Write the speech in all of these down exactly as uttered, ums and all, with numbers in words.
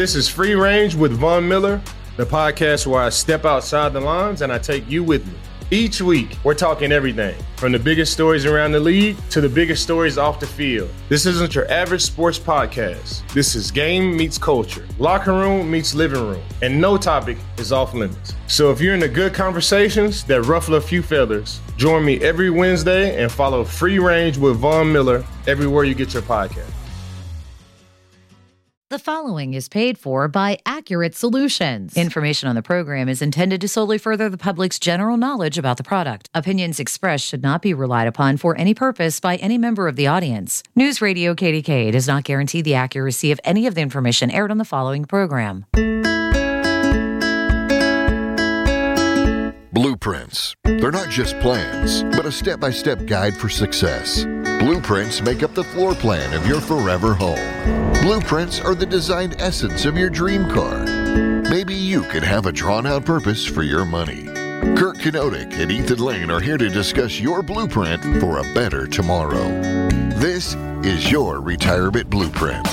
This is Free Range with Von Miller, the podcast where I step outside the lines and I take you with me. Each week, we're talking everything from the biggest stories around the league to the biggest stories off the field. This isn't your average sports podcast. This is game meets culture, locker room meets living room, and no topic is off limits. So if you're into good conversations that ruffle a few feathers, join me every Wednesday and follow Free Range with Von Miller everywhere you get your podcast. The following is paid for by Accurate Solutions. Information on the program is intended to solely further the public's general knowledge about the product. Opinions expressed should not be relied upon for any purpose by any member of the audience. News Radio K D K does not guarantee the accuracy of any of the information aired on the following program. Blueprints. They're not just plans, but a step-by-step guide for success. Blueprints make up the floor plan of your forever home. Blueprints are the designed essence of your dream car. Maybe you could have a drawn-out purpose for your money. Kurt Kenotic and Ethan Lane are here to discuss your blueprint for a better tomorrow. This is your Retirement Blueprint.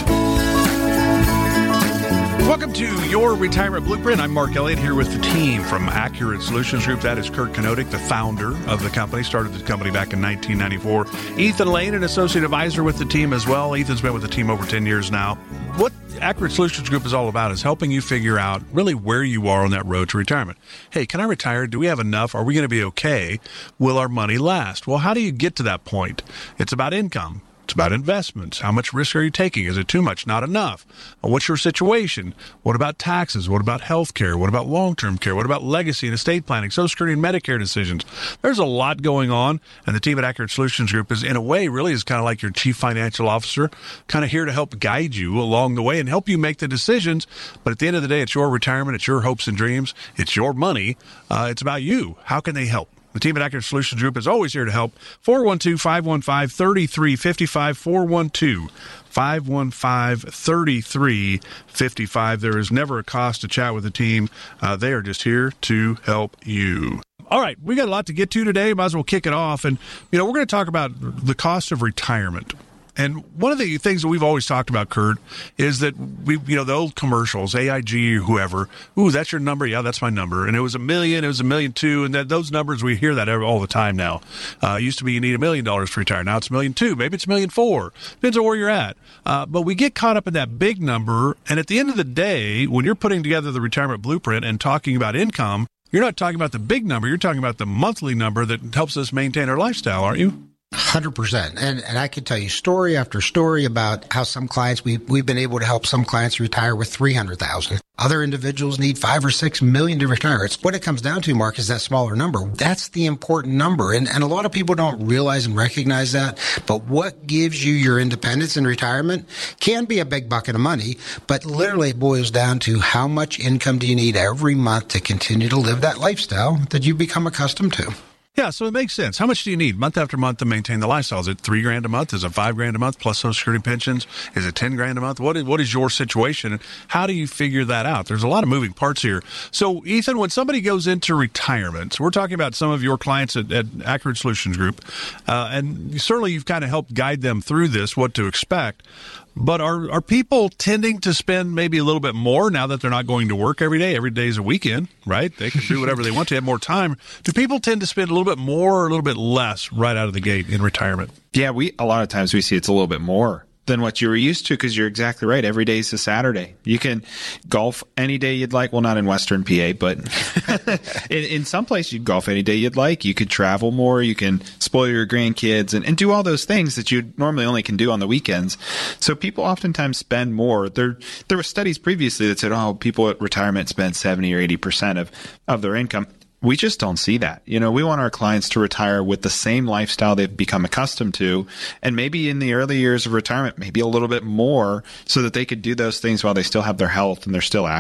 Welcome to Your Retirement Blueprint. I'm Mark Elliott here with the team from Accurate Solutions Group. That is Kurt Kenotic, the founder of the company. Started the company back in nineteen ninety-four. Ethan Lane, an associate advisor with the team as well. Ethan's been with the team over ten years now. What Accurate Solutions Group is all about is helping you figure out really where you are on that road to retirement. Hey, can I retire? Do we have enough? Are we going to be okay? Will our money last? Well, how do you get to that point? It's about income. It's about investments. How much risk are you taking? Is it too much? Not enough? What's your situation? What about taxes? What about health care? What about long-term care? What about legacy and estate planning, Social Security and Medicare decisions? There's a lot going on, and the team at Accurate Solutions Group is, in a way, really is kind of like your chief financial officer, kind of here to help guide you along the way and help you make the decisions. But at the end of the day, it's your retirement. It's your hopes and dreams. It's your money. Uh, it's about you. How can they help? The team at Accurate Solutions Group is always here to help. four one two, five one five, three three five five, four one two, five one five, three three five five. There is never a cost to chat with the team. Uh, they are just here to help you. All right, we got a lot to get to today. Might as well kick it off. And, you know, we're going to talk about the cost of retirement. And one of the things that we've always talked about, Kurt, is that we, you know, the old commercials, A I G or whoever, ooh, that's your number. Yeah, that's my number. And it was a million, it was a million two. And that those numbers, we hear that all the time now. Uh, it used to be you need a million dollars to retire. Now it's a million two. Maybe it's a million four. Depends on where you're at. Uh, but we get caught up in that big number. And at the end of the day, when you're putting together the retirement blueprint and talking about income, you're not talking about the big number. You're talking about the monthly number that helps us maintain our lifestyle, aren't you? one hundred percent. And and I could tell you story after story about how some clients, we, we've been able to help some clients retire with three hundred thousand dollars. Other individuals need five or six million to retire. It's what it comes down to, Mark, is that smaller number. That's the important number. And, and a lot of people don't realize and recognize that. But what gives you your independence in retirement can be a big bucket of money, but literally it boils down to how much income do you need every month to continue to live that lifestyle that you've become accustomed to. Yeah, so it makes sense. How much do you need month after month to maintain the lifestyle? Is it three grand a month? Is it five grand a month plus Social Security pensions? Is it ten grand a month? What is, what is your situation? And how do you figure that out? There's a lot of moving parts here. So, Ethan, when somebody goes into retirement, so we're talking about some of your clients at, at Accurate Solutions Group, uh, and certainly you've kind of helped guide them through this, what to expect. But are are people tending to spend maybe a little bit more now that they're not going to work every day? Every day is a weekend, right? They can do whatever they want to have more time. Do people tend to spend a little bit more or a little bit less right out of the gate in retirement? Yeah, we a lot of times we see it's a little bit more than what you were used to, because you're exactly right. Every day is a Saturday. You can golf any day you'd like. Well, not in Western P A, but in, in some place you golf any day you'd like. You could travel more. You can spoil your grandkids and, and do all those things that you normally only can do on the weekends. So people oftentimes spend more. There, there were studies previously that said, oh, people at retirement spend seventy or eighty percent of, of their income. We just don't see that. You know, we want our clients to retire with the same lifestyle they've become accustomed to, and maybe in the early years of retirement, maybe a little bit more, so that they could do those things while they still have their health and they're still active.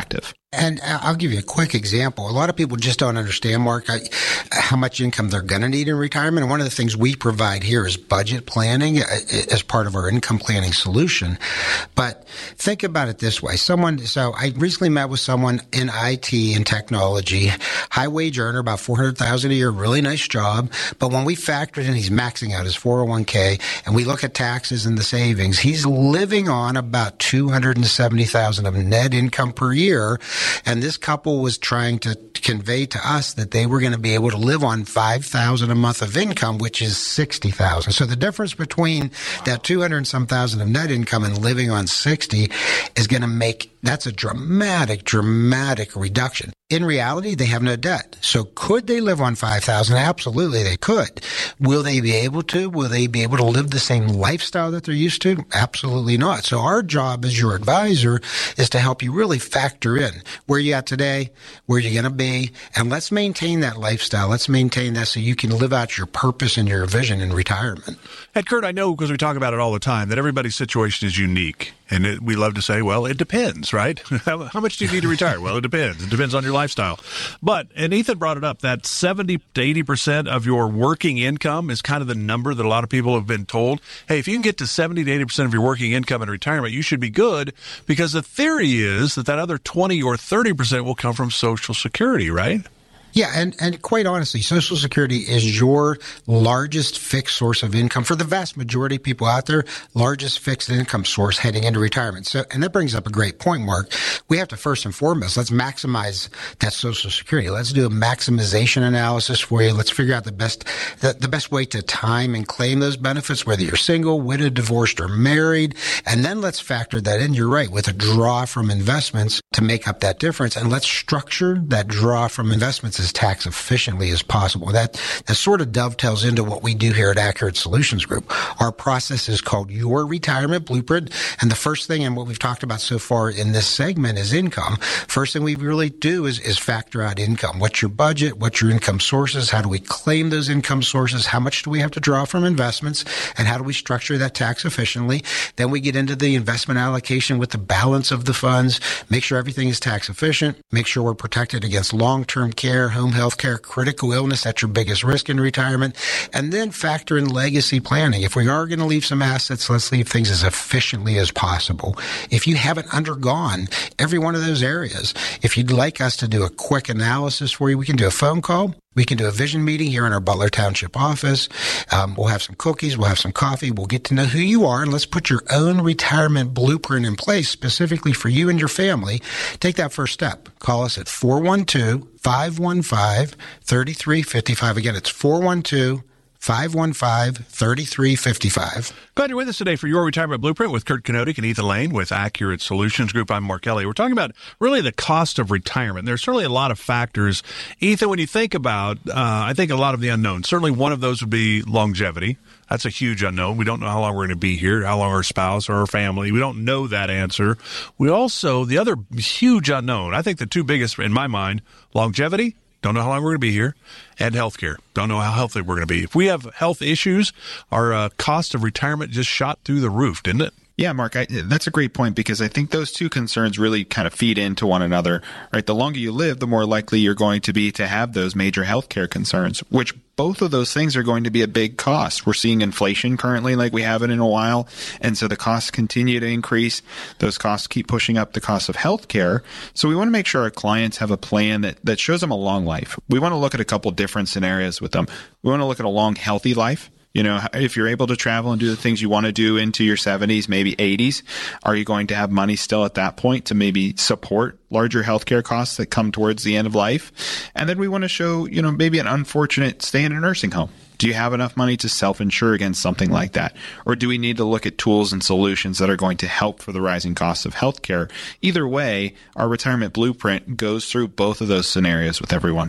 And I'll give you a quick example. A lot of people just don't understand, Mark, how much income they're going to need in retirement. And one of the things we provide here is budget planning as part of our income planning solution. But think about it this way. Someone, so I recently met with someone in I T and technology, high wage earner, about four hundred thousand dollars a year, really nice job. But when we factor in, he's maxing out his four oh one k, and we look at taxes and the savings, he's living on about two hundred seventy thousand dollars of net income per year. And this couple was trying to convey to us that they were going to be able to live on five thousand dollars a month of income, which is sixty thousand dollars. So the difference between that two hundred and some thousand of net income and living on sixty is going to make, that's a dramatic, dramatic reduction. In reality, they have no debt. So could they live on five thousand dollars? Absolutely, they could. Will they be able to? Will they be able to live the same lifestyle that they're used to? Absolutely not. So our job as your advisor is to help you really factor in where you're at today, where you're going to be, and let's maintain that lifestyle. Let's maintain that so you can live out your purpose and your vision in retirement. And Kurt, I know because we talk about it all the time that everybody's situation is unique. And it, we love to say, well, it depends, right? how, how much do you need to retire? Well, it depends. It depends on your lifestyle. But, and Ethan brought it up, that seventy to eighty percent of your working income is kind of the number that a lot of people have been told. Hey, if you can get to seventy to eighty percent of your working income in retirement, you should be good, because the theory is that that other twenty or thirty percent will come from Social Security, right? Yeah, and, and quite honestly, Social Security is your largest fixed source of income. For the vast majority of people out there, largest fixed income source heading into retirement. So, and that brings up a great point, Mark. We have to first and foremost, let's maximize that Social Security. Let's do a maximization analysis for you. Let's figure out the best, the, the best way to time and claim those benefits, whether you're single, widowed, divorced, or married. And then let's factor that in, you're right, with a draw from investments to make up that difference. And let's structure that draw from investments as tax efficiently as possible. That, that sort of dovetails into what we do here at Accurate Solutions Group. Our process is called Your Retirement Blueprint. And the first thing, and what we've talked about so far in this segment, is income. First thing we really do is, is factor out income. What's your budget? What's your income sources? How do we claim those income sources? How much do we have to draw from investments? And how do we structure that tax efficiently? Then we get into the investment allocation with the balance of the funds, make sure everything is tax efficient, make sure we're protected against long-term care, home health care, critical illness. That's your biggest risk in retirement. And then factor in legacy planning. If we are going to leave some assets, let's leave things as efficiently as possible. If you haven't undergone every one of those areas, if you'd like us to do a quick analysis for you, we can do a phone call. We can do a vision meeting here in our Butler Township office. Um, we'll have some cookies. We'll have some coffee. We'll get to know who you are, and let's put your own retirement blueprint in place specifically for you and your family. Take that first step. Call us at four one two, five one five, three three five five. Again, it's four one two, five one five, three three five five. Glad you're with us today for Your Retirement Blueprint with Kurt Knodig and Ethan Lane with Accurate Solutions Group. I'm Mark Elliott. We're talking about really the cost of retirement. There's certainly a lot of factors. Ethan, when you think about, uh, I think a lot of the unknowns, certainly one of those would be longevity. That's a huge unknown. We don't know how long we're going to be here, how long our spouse or our family. We don't know that answer. We also, the other huge unknown, I think the two biggest in my mind, longevity. Don't know how long we're going to be here, and healthcare. Don't know how healthy we're going to be. If we have health issues, our uh, cost of retirement just shot through the roof, didn't it? Yeah, Mark, I, that's a great point, because I think those two concerns really kind of feed into one another, right? The longer you live, the more likely you're going to be to have those major healthcare concerns, which both of those things are going to be a big cost. We're seeing inflation currently like we haven't in a while, and so the costs continue to increase. Those costs keep pushing up the cost of healthcare. So we want to make sure our clients have a plan that, that shows them a long life. We want to look at a couple different scenarios with them. We want to look at a long, healthy life. You know, if you're able to travel and do the things you want to do into your seventies, maybe eighties, are you going to have money still at that point to maybe support larger healthcare costs that come towards the end of life? And then we want to show, you know, maybe an unfortunate stay in a nursing home. Do you have enough money to self-insure against something like that? Or do we need to look at tools and solutions that are going to help for the rising costs of healthcare? Either way, our retirement blueprint goes through both of those scenarios with everyone.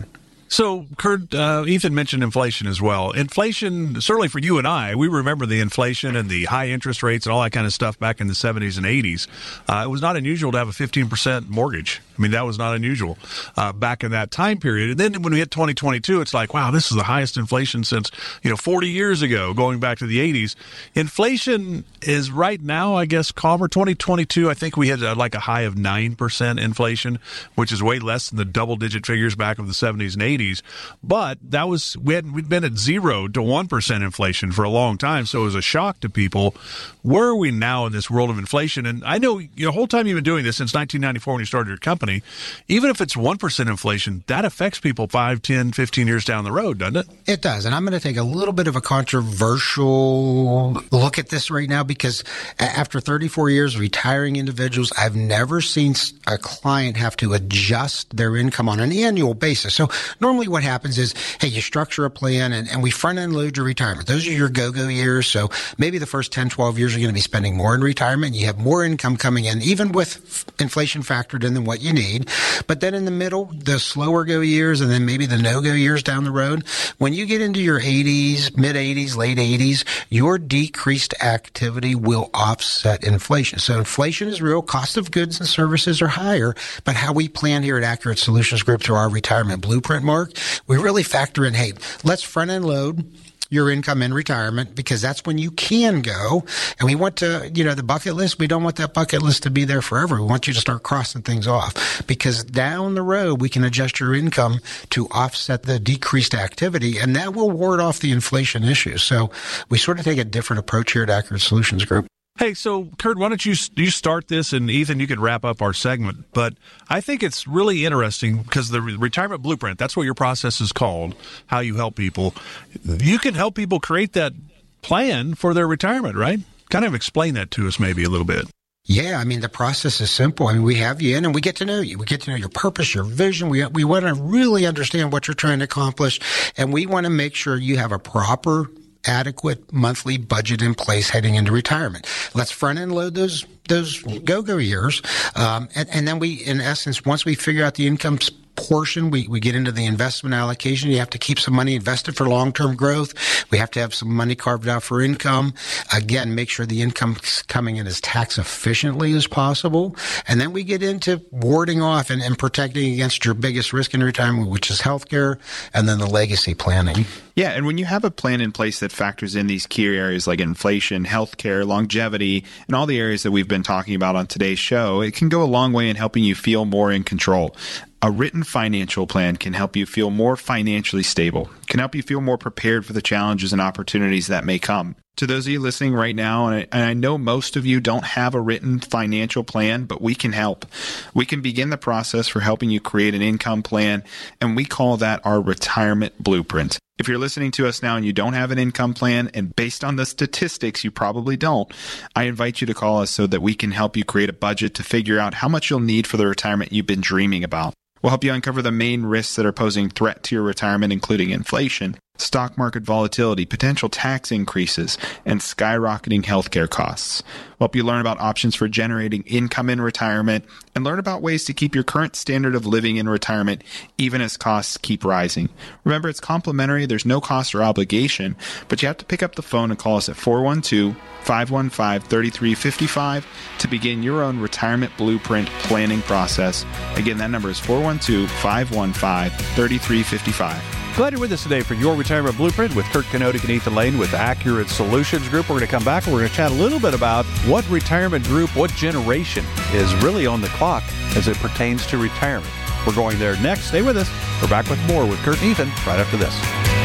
So, Kurt, uh, Ethan mentioned inflation as well. Inflation, certainly for you and I, we remember the inflation and the high interest rates and all that kind of stuff back in the seventies and eighties. Uh, it was not unusual to have a fifteen percent mortgage. I mean, that was not unusual uh, back in that time period. And then when we hit twenty twenty-two, it's like, wow, this is the highest inflation since, you know, forty years ago, going back to the eighties. Inflation is right now, I guess, calmer. twenty twenty-two, I think we had uh, like a high of nine percent inflation, which is way less than the double-digit figures back of the seventies and eighties. But that was, we had, we'd been at zero to one percent inflation for a long time, so it was a shock to people. Where are we now in this world of inflation? And I know you know, the whole time you've been doing this, since nineteen ninety-four when you started your company, even if it's one percent inflation, that affects people five, ten, fifteen years down the road, doesn't it? It does. And I'm going to take a little bit of a controversial look at this right now, because after thirty-four years of retiring individuals, I've never seen a client have to adjust their income on an annual basis. So normally what happens is, hey, you structure a plan and, and we front-end load your retirement. Those are your go-go years. So maybe the first ten, twelve years you're going to be spending more in retirement. You have more income coming in, even with inflation factored in than what you need. But then in the middle, the slower go years and then maybe the no-go years down the road, when you get into your eighties, mid-eighties, late eighties, your decreased activity will offset inflation. So inflation is real. Cost of goods and services are higher. But how we plan here at Accurate Solutions Group through our retirement blueprint, Mark, we really factor in, hey, let's front-end load your income in retirement, because that's when you can go. And we want to, you know, the bucket list, we don't want that bucket list to be there forever. We want you to start crossing things off, because down the road, we can adjust your income to offset the decreased activity, and that will ward off the inflation issue. So we sort of take a different approach here at Accurate Solutions Group. Hey, so Kurt, why don't you you start this, and Ethan, you can wrap up our segment. But I think it's really interesting because the retirement blueprint, that's what your process is called, how you help people. You can help people create that plan for their retirement, right? Kind of explain that to us maybe a little bit. Yeah, I mean, the process is simple. I mean, we have you in and we get to know you. We get to know your purpose, your vision. We we want to really understand what you're trying to accomplish, and we want to make sure you have a proper, adequate monthly budget in place heading into retirement. Let's front end load those those go-go years. Um, and, and then we, in essence, once we figure out the income portion, we, we get into the investment allocation. You have to keep some money invested for long-term growth. We have to have some money carved out for income. Again, make sure the income's coming in as tax efficiently as possible. And then we get into warding off and, and protecting against your biggest risk in retirement, which is healthcare, and then the legacy planning. Yeah, and when you have a plan in place that factors in these key areas like inflation, healthcare, longevity, and all the areas that we've been talking about on today's show, it can go a long way in helping you feel more in control. A written financial plan can help you feel more financially stable, can help you feel more prepared for the challenges and opportunities that may come. To those of you listening right now, and I, and I know most of you don't have a written financial plan, but we can help. We can begin the process for helping you create an income plan, and we call that our retirement blueprint. If you're listening to us now and you don't have an income plan, and based on the statistics, you probably don't, I invite you to call us so that we can help you create a budget to figure out how much you'll need for the retirement you've been dreaming about. We'll help you uncover the main risks that are posing threat to your retirement, including inflation, stock market volatility, potential tax increases, and skyrocketing healthcare costs. We'll help you learn about options for generating income in retirement and learn about ways to keep your current standard of living in retirement even as costs keep rising. Remember, it's complimentary. There's no cost or obligation, but you have to pick up the phone and call us at four one two, five one five, three three five five to begin your own retirement blueprint planning process. Again, that number is four one two, five one five, three three five five. Glad you're with us today for your Retirement Blueprint with Kurt Kanodik and Ethan Lane with Accurate Solutions Group. We're going to come back and we're going to chat a little bit about what retirement group, what generation is really on the clock as it pertains to retirement. We're going there next. Stay with us. We're back with more with Kurt and Ethan right after this.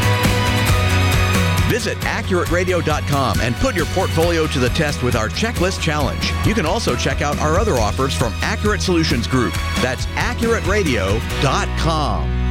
Visit Accurate Radio dot com and put your portfolio to the test with our Checklist Challenge. You can also check out our other offers from Accurate Solutions Group. That's Accurate Radio dot com.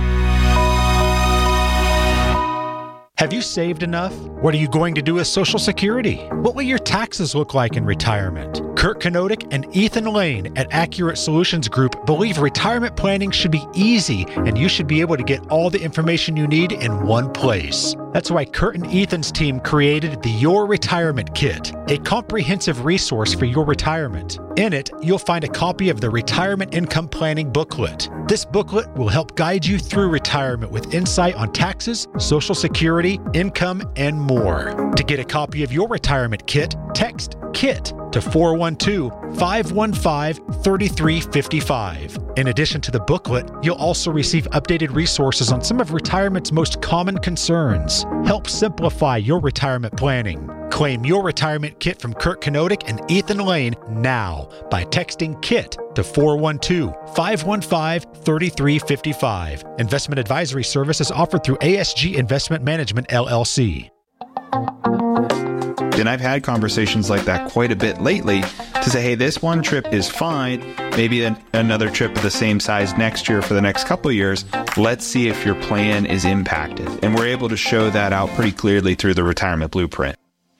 Have you saved enough? What are you going to do with Social Security? What will your taxes look like in retirement? Kurt Kanodik and Ethan Lane at Accurate Solutions Group believe retirement planning should be easy and you should be able to get all the information you need in one place. That's why Kurt and Ethan's team created the Your Retirement Kit, a comprehensive resource for your retirement. In it, you'll find a copy of the Retirement Income Planning booklet. This booklet will help guide you through retirement with insight on taxes, Social Security, income, and more. To get a copy of your retirement kit, text KIT to four one two, five one five, three three five five. In addition to the booklet, you'll also receive updated resources on some of retirement's most common concerns. Help simplify your retirement planning. Claim your retirement kit from Kurt Kanodik and Ethan Lane now by texting KIT to four one two, five one five, three three five five. Investment advisory service is offered through A S G Investment Management, L L C. And I've had conversations like that quite a bit lately to say, hey, this one trip is fine. Maybe an, another trip of the same size next year for the next couple of years. Let's see if your plan is impacted. And we're able to show that out pretty clearly through the Retirement Blueprint.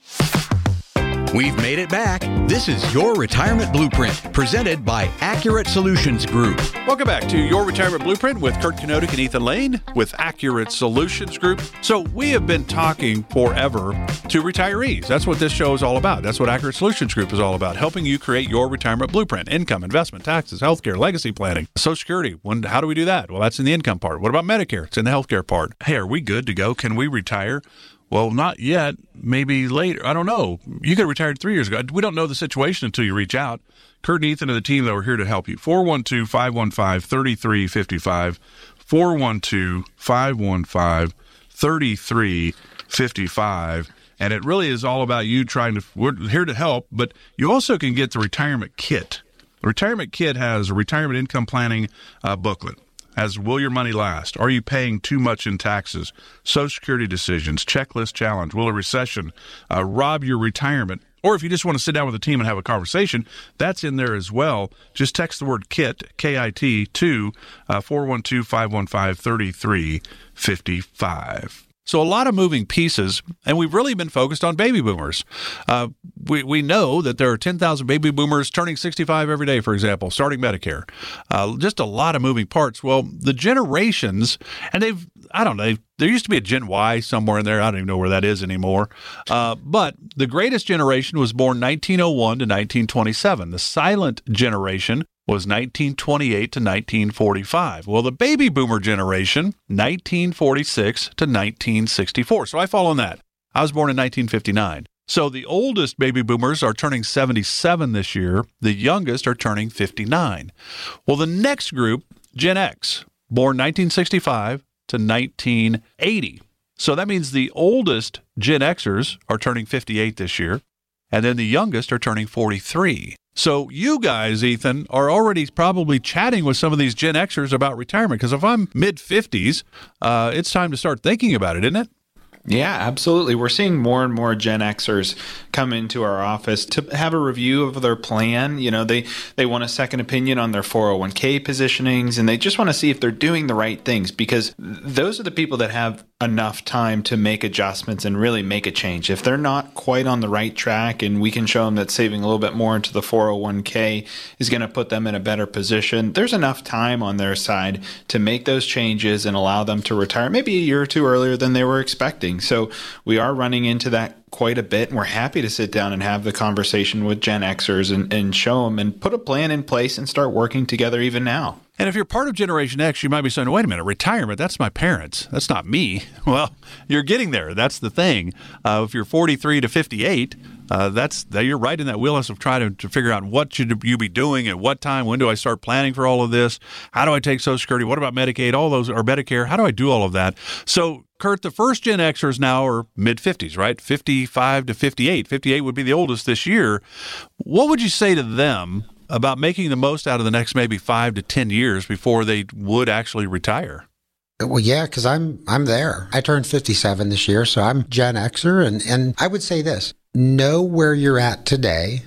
We've made it back. This is Your Retirement Blueprint, presented by Accurate Solutions Group. Welcome back to Your Retirement Blueprint with Kurt Kanodik and Ethan Lane with Accurate Solutions Group. So we have been talking forever to retirees. That's what this show is all about. That's what Accurate Solutions Group is all about, helping you create your retirement blueprint: income, investment, taxes, healthcare, legacy planning, Social Security. When, how do we do that? Well, that's in the income part. What about Medicare? It's in the healthcare part. Hey, are we good to go? Can we retire? Well, not yet. Maybe later. I don't know. You could have retired three years ago. We don't know the situation until you reach out. Kurt and Ethan and the team, though, are here to help you. four one two, five one five, three three five five. four one two, five one five, three three five five. And it really is all about you trying to, we're here to help, but you also can get the Retirement Kit. The Retirement Kit has a retirement income planning uh, booklet. As will your money last? Are you paying too much in taxes? Social Security decisions, checklist challenge, will a recession uh, rob your retirement? Or if you just want to sit down with the team and have a conversation, that's in there as well. Just text the word KIT, K I T, to uh, four one two, five one five, three three five five. So a lot of moving pieces, and we've really been focused on baby boomers. Uh, we we know that there are ten thousand baby boomers turning sixty-five every day, for example, starting Medicare. Uh, just a lot of moving parts. Well, the generations, and they've, I don't know, there used to be a Gen Y somewhere in there. I don't even know where that is anymore. Uh, but the greatest generation was born nineteen oh one to nineteen twenty-seven. The silent generation was nineteen twenty-eight to nineteen forty-five. Well, the baby boomer generation, nineteen forty-six to nineteen sixty-four. So I fall in that. I was born in nineteen fifty-nine. So the oldest baby boomers are turning seventy-seven this year. The youngest are turning fifty-nine. Well, the next group, Gen X, born nineteen sixty-five to nineteen eighty. So that means the oldest Gen Xers are turning fifty-eight this year, and then the youngest are turning forty-three. So you guys, Ethan, are already probably chatting with some of these Gen Xers about retirement, because if I'm mid-fifties, uh, it's time to start thinking about it, isn't it? Yeah, absolutely. We're seeing more and more Gen Xers come into our office to have a review of their plan. You know, they, they want a second opinion on their four oh one k positionings, and they just want to see if they're doing the right things, because those are the people that have enough time to make adjustments and really make a change. If they're not quite on the right track, and we can show them that saving a little bit more into the four oh one k is going to put them in a better position, there's enough time on their side to make those changes and allow them to retire maybe a year or two earlier than they were expecting. So we are running into that quite a bit, and we're happy to sit down and have the conversation with Gen Xers and, and show them and put a plan in place and start working together even now. And if you're part of Generation X, you might be saying, wait a minute, retirement, that's my parents. That's not me. Well, you're getting there. That's the thing. Uh, if you're forty-three to fifty-eight, uh, that's that you're right in that wheelhouse of trying to, to figure out what should you be doing at what time. When do I start planning for all of this? How do I take Social Security? What about Medicaid? All those, or Medicare? How do I do all of that? So, Kurt, the first Gen Xers now are mid-fifties, right? fifty-five to fifty-eight. fifty-eight would be the oldest this year. What would you say to them about making the most out of the next maybe five to ten years before they would actually retire? Well, yeah, because I'm I'm there. I turned fifty-seven this year, so I'm Gen Xer, and, and I would say this: know where you're at today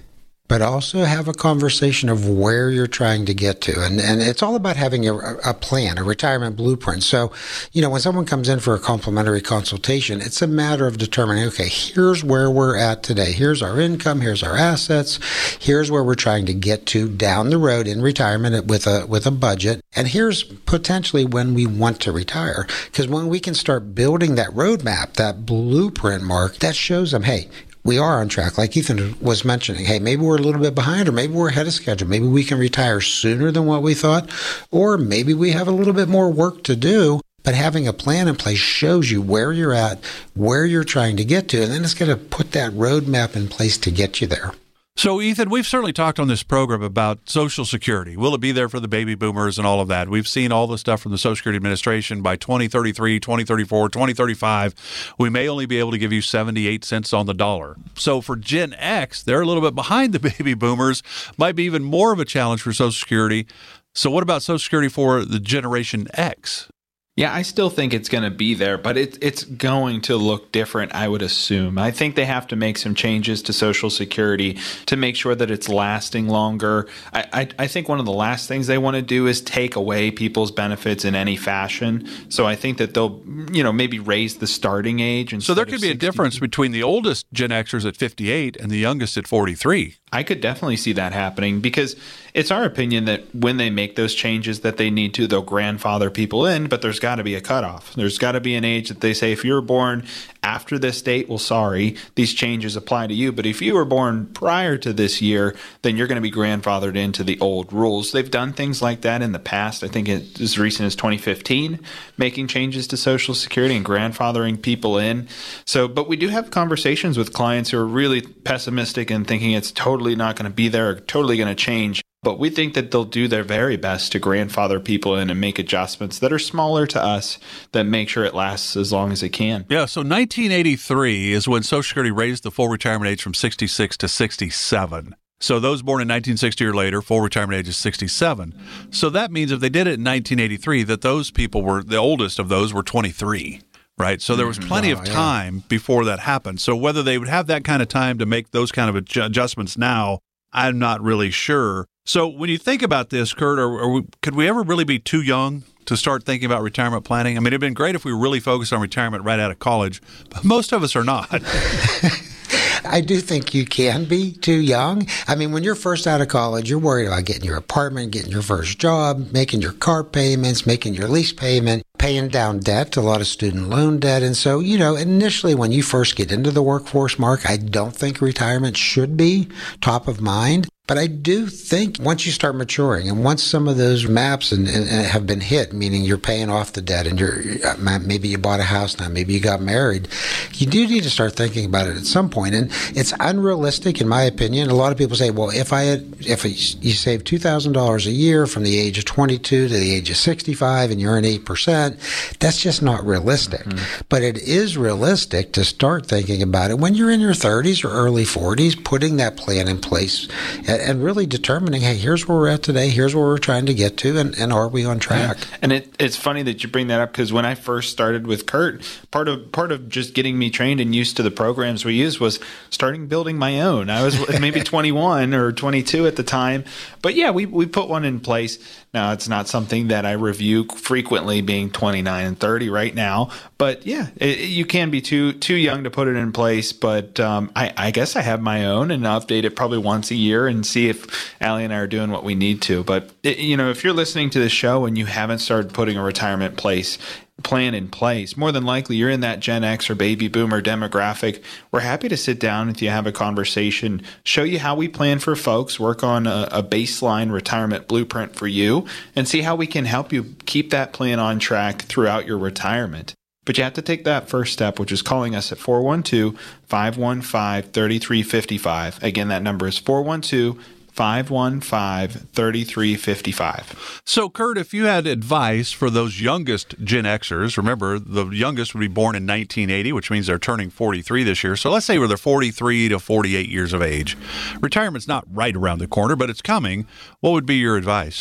but also have a conversation of where you're trying to get to. And and it's all about having a, a plan, a retirement blueprint. So, you know, when someone comes in for a complimentary consultation, it's a matter of determining, okay, here's where we're at today. Here's our income. Here's our assets. Here's where we're trying to get to down the road in retirement with a with a budget. And here's potentially when we want to retire. Because when we can start building that roadmap, that blueprint, Mark, that shows them, hey, we are on track. Like Ethan was mentioning, hey, maybe we're a little bit behind, or maybe we're ahead of schedule. Maybe we can retire sooner than what we thought, or maybe we have a little bit more work to do. But having a plan in place shows you where you're at, where you're trying to get to, and then it's going to put that roadmap in place to get you there. So, Ethan, we've certainly talked on this program about Social Security. Will it be there for the baby boomers and all of that? We've seen all the stuff from the Social Security Administration. By twenty thirty-three, twenty thirty-four, twenty thirty-five, we may only be able to give you seventy-eight cents on the dollar. So for Gen X, they're a little bit behind the baby boomers. Might be even more of a challenge for Social Security. So what about Social Security for the Generation X? Yeah, I still think it's going to be there, but it, it's going to look different, I would assume. I think they have to make some changes to Social Security to make sure that it's lasting longer. I, I, I think one of the last things they want to do is take away people's benefits in any fashion. So I think that they'll, you know, maybe raise the starting age. So there could be a difference between the oldest Gen Xers at fifty-eight and the youngest at forty-three. I could definitely see that happening, because it's our opinion that when they make those changes that they need to, they'll grandfather people in, but there's got to be a cutoff. There's got to be an age that they say, if you're born after this date, well, sorry, these changes apply to you. But if you were born prior to this year, then you're going to be grandfathered into the old rules. They've done things like that in the past. I think it's as recent as twenty fifteen, making changes to Social Security and grandfathering people in. So, but we do have conversations with clients who are really pessimistic and thinking it's totally not going to be there, or totally going to change. But we think that they'll do their very best to grandfather people in and make adjustments that are smaller to us that make sure it lasts as long as it can. Yeah, so nineteen eighty-three is when Social Security raised the full retirement age from sixty-six to sixty-seven. So those born in nineteen sixty or later, full retirement age is sixty-seven. So that means if they did it in nineteen eighty-three, that those people were, the oldest of those were twenty-three. Right. So there was plenty oh, of time yeah. before that happened. So whether they would have that kind of time to make those kind of adjustments now, I'm not really sure. So when you think about this, Kurt, are, are we, could we ever really be too young to start thinking about retirement planning? I mean, it'd been great if we were really focused on retirement right out of college, but most of us are not. I do think you can be too young. I mean, when you're first out of college, you're worried about getting your apartment, getting your first job, making your car payments, making your lease payment, paying down debt, a lot of student loan debt. And so, you know, initially when you first get into the workforce, Mark, I don't think retirement should be top of mind. But I do think once you start maturing and once some of those maps and, and, and have been hit, meaning you're paying off the debt and you're maybe you bought a house now, maybe you got married, you do need to start thinking about it at some point. And it's unrealistic, in my opinion. A lot of people say, well, if I had, if you save two thousand dollars a year from the age of twenty-two to the age of sixty-five and you earn eight percent, that's just not realistic. Mm-hmm. But it is realistic to start thinking about it when you're in your thirties or early forties, putting that plan in place and really determining, hey, here's where we're at today, here's where we're trying to get to, and, and are we on track? Yeah. And it, it's funny that you bring that up, because when I first started with Kurt, part of part of just getting me trained and used to the programs we use was starting building my own. I was maybe twenty-one or twenty-two at the time. But yeah, we, we put one in place. Now, it's not something that I review frequently, being twenty-nine and thirty right now. But yeah, it, you can be too too young to put it in place. But um, I, I guess I have my own, and I'll update it probably once a year and see if Allie and I are doing what we need to. But, it, you know, if you're listening to the show and you haven't started putting a retirement place plan in place, more than likely you're in that Gen X or baby boomer demographic. We're happy to sit down with you, have a conversation, show you how we plan for folks, work on a, a baseline retirement blueprint for you, and see how we can help you keep that plan on track throughout your retirement. But you have to take that first step, which is calling us at four one two, five one five, three three five five. Again, that number is four one two, five one five, three three five five. So, Kurt, if you had advice for those youngest Gen Xers, remember, the youngest would be born in nineteen eighty, which means they're turning forty-three this year. So let's say they're forty-three to forty-eight years of age. Retirement's not right around the corner, but it's coming. What would be your advice?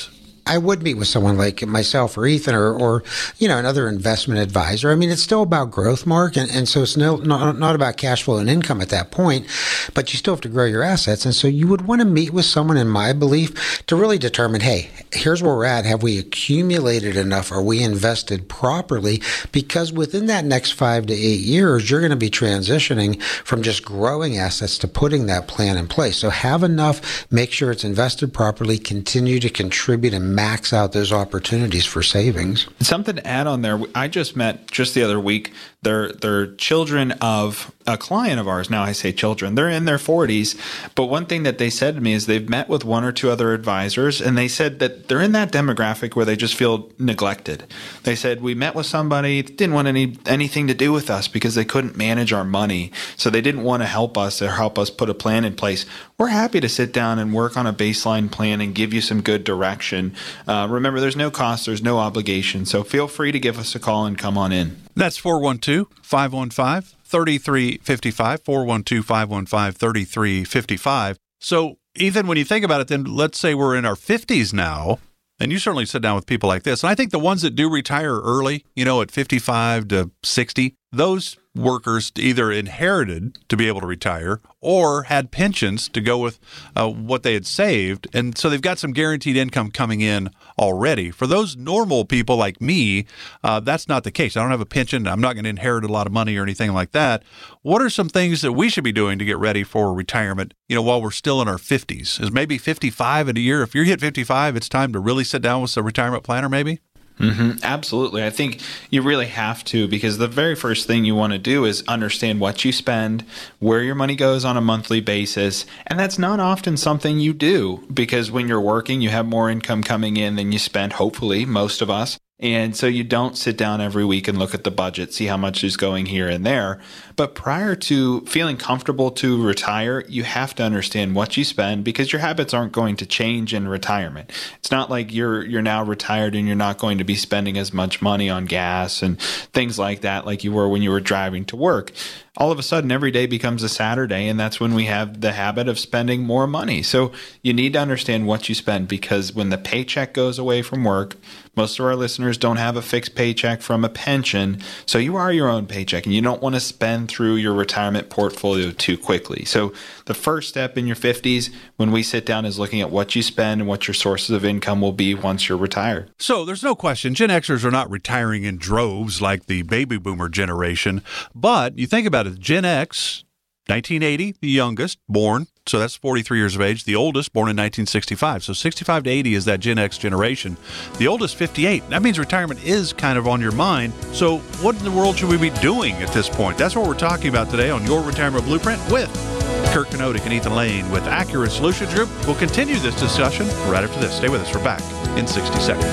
I would meet with someone like myself or Ethan or, or you know, another investment advisor. I mean, it's still about growth, Mark, and, and so it's no, not, not about cash flow and income at that point, but you still have to grow your assets. And so you would want to meet with someone, in my belief, to really determine, hey, here's where we're at. Have we accumulated enough? Are we invested properly? Because within that next five to eight years, you're going to be transitioning from just growing assets to putting that plan in place. So have enough, make sure it's invested properly, continue to contribute and max out those opportunities for savings. Something to add on there. I just met just the other week. They're they're children of a client of ours. Now I say children. They're in their forties. But one thing that they said to me is they've met with one or two other advisors, and they said that they're in that demographic where they just feel neglected. They said, we met with somebody, didn't want any anything to do with us because they couldn't manage our money. So they didn't want to help us or help us put a plan in place. We're happy to sit down and work on a baseline plan and give you some good direction. Uh, remember, there's no cost, there's no obligation. So feel free to give us a call and come on in. That's four one two, five one five, three three five five, four one two, five one five, three three five five. So, Ethan, when you think about it, then let's say we're in our fifties now, and you certainly sit down with people like this. And I think the ones that do retire early, you know, at fifty-five to sixty, those workers either inherited to be able to retire or had pensions to go with uh, what they had saved. And so they've got some guaranteed income coming in already. For those normal people like me, uh, that's not the case. I don't have a pension. I'm not going to inherit a lot of money or anything like that. What are some things that we should be doing to get ready for retirement, you know, while we're still in our fifties? Is maybe fifty-five in a year? If you hit fifty-five, it's time to really sit down with a retirement planner maybe? Mm-hmm. Absolutely. I think you really have to, because the very first thing you want to do is understand what you spend, where your money goes on a monthly basis. And that's not often something you do, because when you're working, you have more income coming in than you spend, hopefully, most of us. And so you don't sit down every week and look at the budget, see how much is going here and there. But prior to feeling comfortable to retire, you have to understand what you spend, because your habits aren't going to change in retirement. It's not like you're you're now retired and you're not going to be spending as much money on gas and things like that like you were when you were driving to work. All of a sudden, every day becomes a Saturday, and that's when we have the habit of spending more money. So you need to understand what you spend, because when the paycheck goes away from work, most of our listeners don't have a fixed paycheck from a pension, so you are your own paycheck, and you don't want to spend through your retirement portfolio too quickly. So the first step in your fifties, when we sit down, is looking at what you spend and what your sources of income will be once you're retired. So there's no question, Gen Xers are not retiring in droves like the baby boomer generation, but you think about it, Gen X, nineteen eighty, the youngest, born, so that's forty-three years of age. The oldest, born in nineteen sixty-five. So sixty-five to eighty is that Gen X generation. The oldest, fifty-eight. That means retirement is kind of on your mind. So what in the world should we be doing at this point? That's what we're talking about today on Your Retirement Blueprint with Kirk Kanodik and Ethan Lane with Accurate Solutions Group. We'll continue this discussion right after this. Stay with us. We're back in sixty seconds.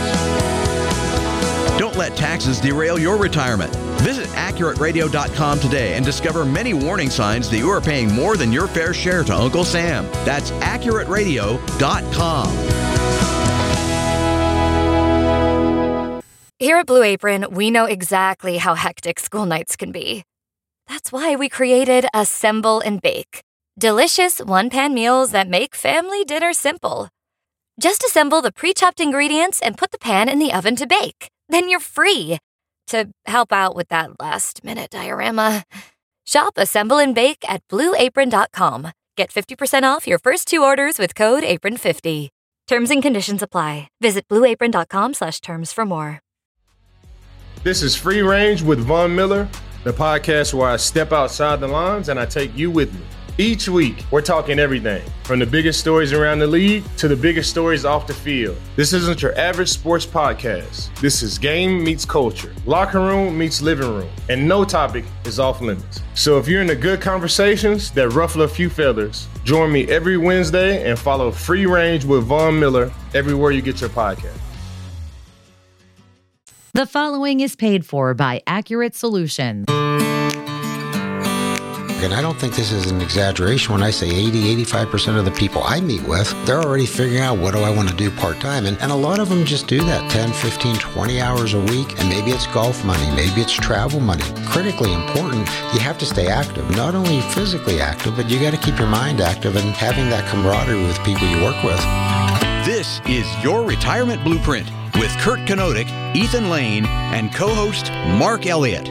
Don't let taxes derail your retirement. Visit accurate radio dot com today and discover many warning signs that you are paying more than your fair share to Uncle Sam. That's accurate radio dot com. Here at Blue Apron, we know exactly how hectic school nights can be. That's why we created Assemble and Bake. Delicious one-pan meals that make family dinner simple. Just assemble the pre-chopped ingredients and put the pan in the oven to bake. Then you're free to help out with that last-minute diorama. Shop Assemble and Bake at blue apron dot com. Get fifty percent off your first two orders with code apron fifty. Terms and conditions apply. Visit blue apron dot com slash terms for more. This is Free Range with Von Miller, the podcast where I step outside the lines and I take you with me. Each week, we're talking everything from the biggest stories around the league to the biggest stories off the field. This isn't your average sports podcast. This is game meets culture, locker room meets living room, and no topic is off limits. So if you're into good conversations that ruffle a few feathers, join me every Wednesday and follow Free Range with Von Miller everywhere you get your podcast. The following is paid for by Accurate Solutions. And I don't think this is an exaggeration when I say eighty, eighty-five percent of the people I meet with, they're already figuring out what do I want to do part-time. And, and a lot of them just do that ten, fifteen, twenty hours a week. And maybe it's golf money, maybe it's travel money. Critically important, you have to stay active. Not only physically active, but you got to keep your mind active and having that camaraderie with people you work with. This is Your Retirement Blueprint with Kurt Kenodic, Ethan Lane, and co-host Mark Elliott.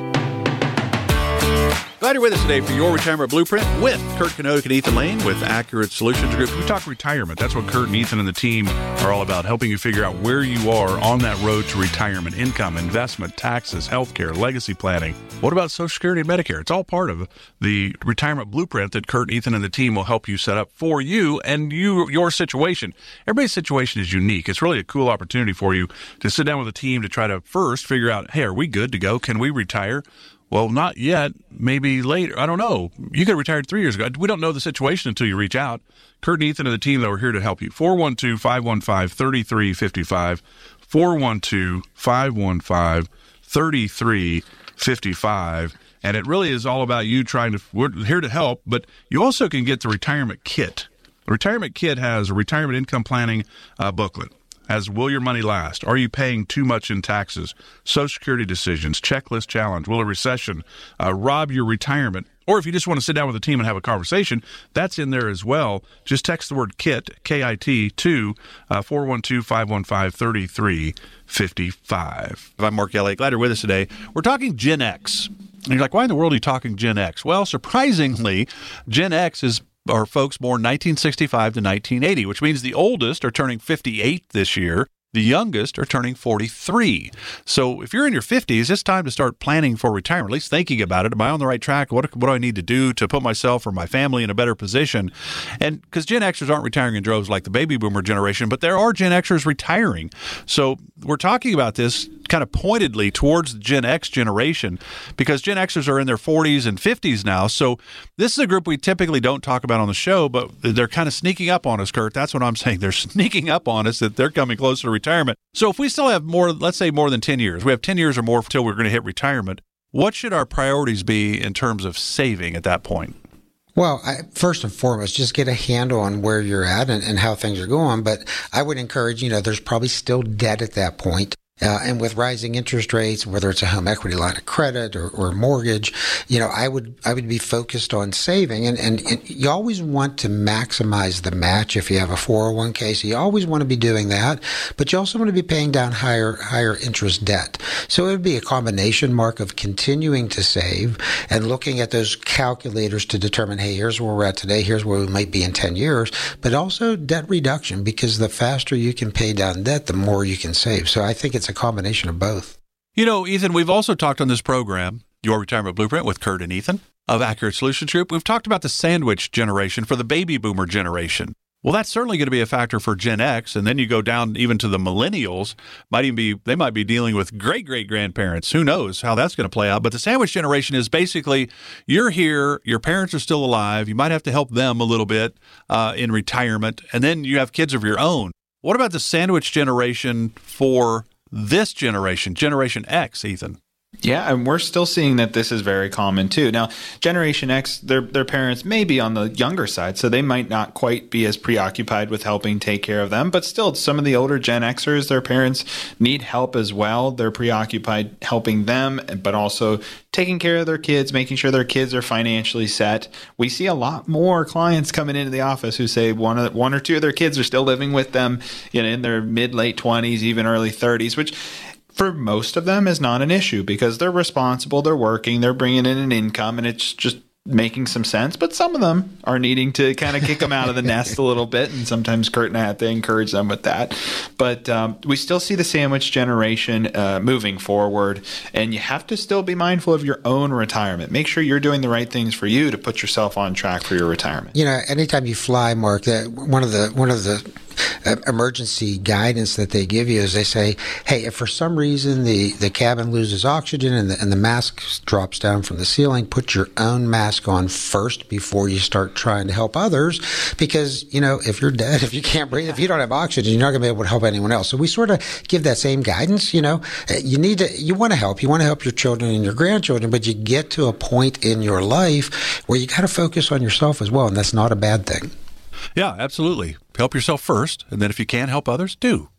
Glad you're with us today for Your Retirement Blueprint with Kurt Kenodic and Ethan Lane with Accurate Solutions Group. We talk retirement. That's what Kurt and Ethan and the team are all about, helping you figure out where you are on that road to retirement, income, investment, taxes, healthcare, legacy planning. What about Social Security and Medicare? It's all part of the retirement blueprint that Kurt, Ethan, and the team will help you set up for you and you your situation. Everybody's situation is unique. It's really a cool opportunity for you to sit down with a team to try to first figure out, hey, are we good to go? Can we retire? Well, not yet. Maybe later. I don't know. You could have retired three years ago. We don't know the situation until you reach out. Kurt and Ethan and the team that are here to help you. four one two, five one five, three three five five. four one two, five one five, three three five five. And it really is all about you trying to, we're here to help, but you also can get the retirement kit. The retirement kit has a retirement income planning uh, booklet. As will your money last? Are you paying too much in taxes? Social Security decisions, checklist challenge. Will a recession uh, rob your retirement? Or if you just want to sit down with a team and have a conversation, that's in there as well. Just text the word KIT, K I T, to uh, four one two, five one five, three three five five. I'm Mark Elliott. Glad you're with us today. We're talking Gen X. And you're like, why in the world are you talking Gen X? Well, surprisingly, Gen X is are folks born nineteen sixty-five to nineteen eighty, which means the oldest are turning fifty-eight this year. The youngest are turning forty-three. So if you're in your fifties, it's time to start planning for retirement, at least thinking about it. Am I on the right track? What, what do I need to do to put myself or my family in a better position? And because Gen Xers aren't retiring in droves like the baby boomer generation, but there are Gen Xers retiring. So we're talking about this kind of pointedly towards the Gen X generation because Gen Xers are in their forties and fifties now. So this is a group we typically don't talk about on the show, but they're kind of sneaking up on us, Kurt. That's what I'm saying. They're sneaking up on us that they're coming closer to retirement. So if we still have more, let's say more than ten years, we have ten years or more until we're going to hit retirement, what should our priorities be in terms of saving at that point? Well, I, first and foremost, just get a handle on where you're at and, and how things are going. But I would encourage, you know, there's probably still debt at that point. Uh, and with rising interest rates, whether it's a home equity line of credit or, or mortgage, you know, I would I would be focused on saving. And, and, and you always want to maximize the match if you have a four oh one k. So you always want to be doing that. But you also want to be paying down higher higher interest debt. So it would be a combination, Mark, of continuing to save and looking at those calculators to determine, hey, here's where we're at today, here's where we might be in ten years, but also debt reduction, because the faster you can pay down debt, the more you can save. So I think it's a combination of both. You know, Ethan, we've also talked on this program, Your Retirement Blueprint with Kurt and Ethan of Accurate Solutions Group. We've talked about the sandwich generation for the baby boomer generation. Well, that's certainly going to be a factor for Gen X. And then you go down even to the millennials, might even be, they might be dealing with great, great grandparents. Who knows how that's going to play out. But the sandwich generation is basically you're here, your parents are still alive. You might have to help them a little bit uh, in retirement. And then you have kids of your own. What about the sandwich generation for this generation, Generation X, Ethan? Yeah, and we're still seeing that this is very common too. Now, Generation X, their their parents may be on the younger side, so they might not quite be as preoccupied with helping take care of them. But still, some of the older Gen Xers, their parents need help as well. They're preoccupied helping them, but also taking care of their kids, making sure their kids are financially set. We see a lot more clients coming into the office who say one of, one or two of their kids are still living with them, you know, in their mid, late twenties, even early thirties, which for most of them is not an issue because they're responsible, they're working, they're bringing in an income, and it's just making some sense. But some of them are needing to kind of kick them out of the nest a little bit, and sometimes Kurt and I have to encourage them with that. But um, we still see the sandwich generation uh, moving forward, and you have to still be mindful of your own retirement. Make sure you're doing the right things for you to put yourself on track for your retirement. You know, anytime you fly, Mark, that one of the one of the Uh, emergency guidance that they give you is they say, hey, if for some reason the, the cabin loses oxygen and the, and the mask drops down from the ceiling, put your own mask on first before you start trying to help others. Because, you know, if you're dead, if you can't breathe, if you don't have oxygen, you're not going to be able to help anyone else. So we sort of give that same guidance. You know, you need to, you want to help. You want to help your children and your grandchildren, but you get to a point in your life where you got to focus on yourself as well. And that's not a bad thing. Yeah, absolutely. Help yourself first, and then if you can help others, do.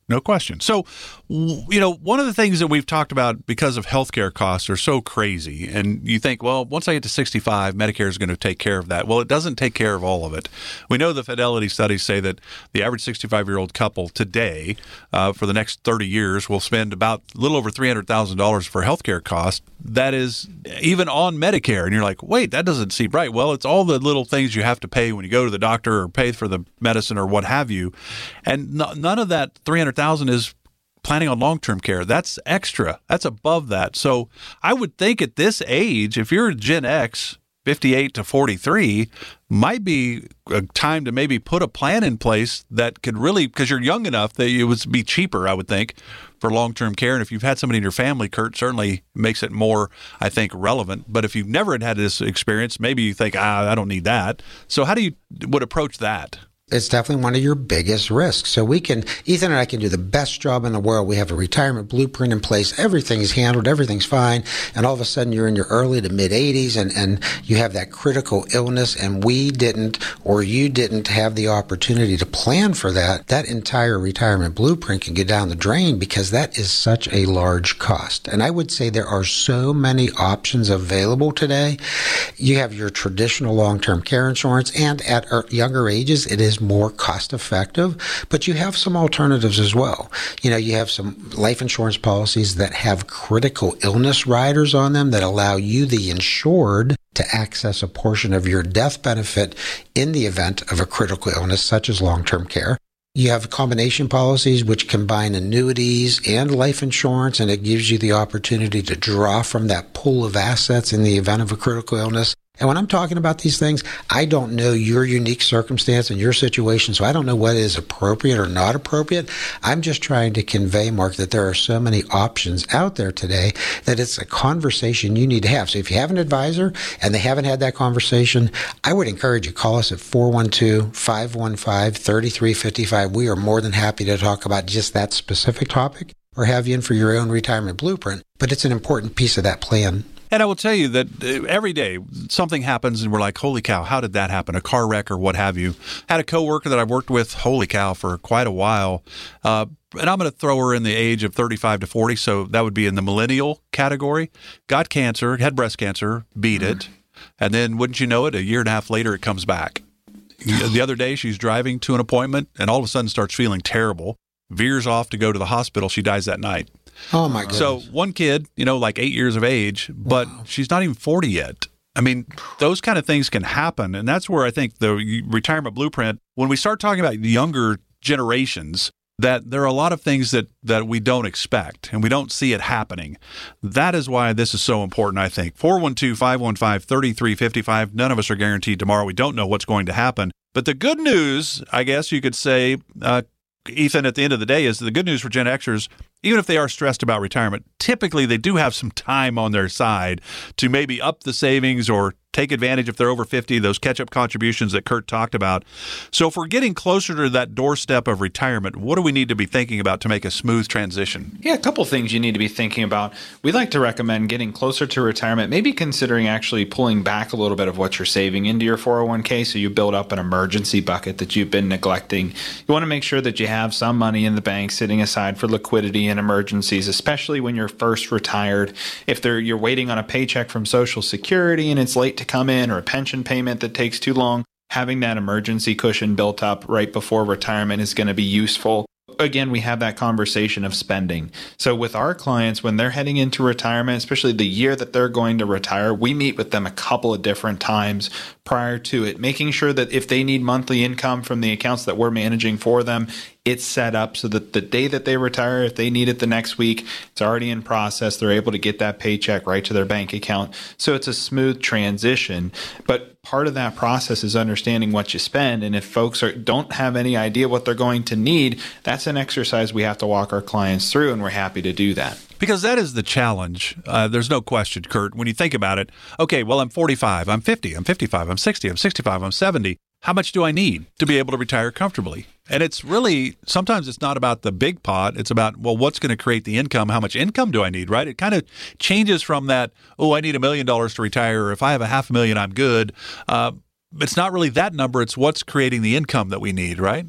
No question. So, you know, one of the things that we've talked about because of healthcare costs are so crazy, and you think, well, once I get to sixty-five, Medicare is going to take care of that. Well, it doesn't take care of all of it. We know the Fidelity studies say that the average sixty-five-year-old couple today, uh, for the next thirty years, will spend about a little over three hundred thousand dollars for healthcare costs. That is even on Medicare. And you're like, wait, that doesn't seem right. Well, it's all the little things you have to pay when you go to the doctor or pay for the medicine or what have you. And no, none of that three hundred thousand dollars is planning on long-term care. That's extra. That's above that. So I would think at this age, if you're Gen X, fifty-eight to forty-three, might be a time to maybe put a plan in place that could really, because you're young enough that it would be cheaper, I would think, for long-term care. And if you've had somebody in your family, Kurt, certainly makes it more, I think, relevant. But if you've never had, had this experience, maybe you think, ah, I don't need that. So how do you would approach that? It's definitely one of your biggest risks. So we can, Ethan and I can do the best job in the world. We have a retirement blueprint in place. Everything's handled. Everything's fine. And all of a sudden you're in your early to mid eighties and, and you have that critical illness and we didn't, or you didn't have the opportunity to plan for that. That entire retirement blueprint can get down the drain because that is such a large cost. And I would say there are so many options available today. You have your traditional long-term care insurance, and at younger ages, it is more cost effective, but you have some alternatives as well. You know, you have some life insurance policies that have critical illness riders on them that allow you, the insured, to access a portion of your death benefit in the event of a critical illness, such as long-term care. You have combination policies which combine annuities and life insurance, and it gives you the opportunity to draw from that pool of assets in the event of a critical illness. And when I'm talking about these things, I don't know your unique circumstance and your situation, so I don't know what is appropriate or not appropriate. I'm just trying to convey, Mark, that there are so many options out there today that it's a conversation you need to have. So if you have an advisor and they haven't had that conversation, I would encourage you, call us at four one two, five one five, three three five five. We are more than happy to talk about just that specific topic or have you in for your own retirement blueprint. But it's an important piece of that plan. And I will tell you that every day something happens and we're like, holy cow, how did that happen? A car wreck or what have you. Had a coworker that I've worked with, holy cow, for quite a while. Uh, and I'm going to throw her in the age of thirty-five to forty, so that would be in the millennial category. Got cancer, had breast cancer, beat mm. it. And then, wouldn't you know it, a year and a half later, it comes back. The other day, she's driving to an appointment and all of a sudden starts feeling terrible, veers off to go to the hospital. She dies that night. Oh, my goodness. So one kid, you know, like eight years of age, but wow. she's not even forty yet. I mean, those kind of things can happen. And that's where I think the retirement blueprint, when we start talking about the younger generations, that there are a lot of things that, that we don't expect and we don't see it happening. That is why this is so important, I think. four one two, five one five, three three five five. None of us are guaranteed tomorrow. We don't know what's going to happen. But the good news, I guess you could say, uh, Ethan, at the end of the day, is the good news for Gen Xers, even if they are stressed about retirement, typically they do have some time on their side to maybe up the savings or take advantage if they're over fifty, those catch-up contributions that Kurt talked about. So if we're getting closer to that doorstep of retirement, what do we need to be thinking about to make a smooth transition? Yeah, a couple things you need to be thinking about. We like to recommend getting closer to retirement, maybe considering actually pulling back a little bit of what you're saving into your four oh one k so you build up an emergency bucket that you've been neglecting. You want to make sure that you have some money in the bank sitting aside for liquidity and emergencies, especially when you're first retired. If they're, you're waiting on a paycheck from Social Security and it's late to come in, or a pension payment that takes too long, having that emergency cushion built up right before retirement is going to be useful. Again, we have that conversation of spending. So with our clients, when they're heading into retirement, especially the year that they're going to retire, we meet with them a couple of different times prior to it, making sure that if they need monthly income from the accounts that we're managing for them, it's set up so that the day that they retire, if they need it the next week, it's already in process. They're able to get that paycheck right to their bank account. So it's a smooth transition. But part of that process is understanding what you spend. And if folks are, don't have any idea what they're going to need, that's an exercise we have to walk our clients through, and we're happy to do that. Because that is the challenge. Uh, there's no question, Kurt. When you think about it, okay, well, I'm forty-five, I'm fifty, I'm fifty-five, I'm sixty, I'm sixty-five, I'm seventy. How much do I need to be able to retire comfortably? And it's really, sometimes it's not about the big pot. It's about, well, what's going to create the income? How much income do I need, right? It kind of changes from that, oh, I need a million dollars to retire, or if I have a half a million, I'm good. Uh, it's not really that number. It's what's creating the income that we need, right?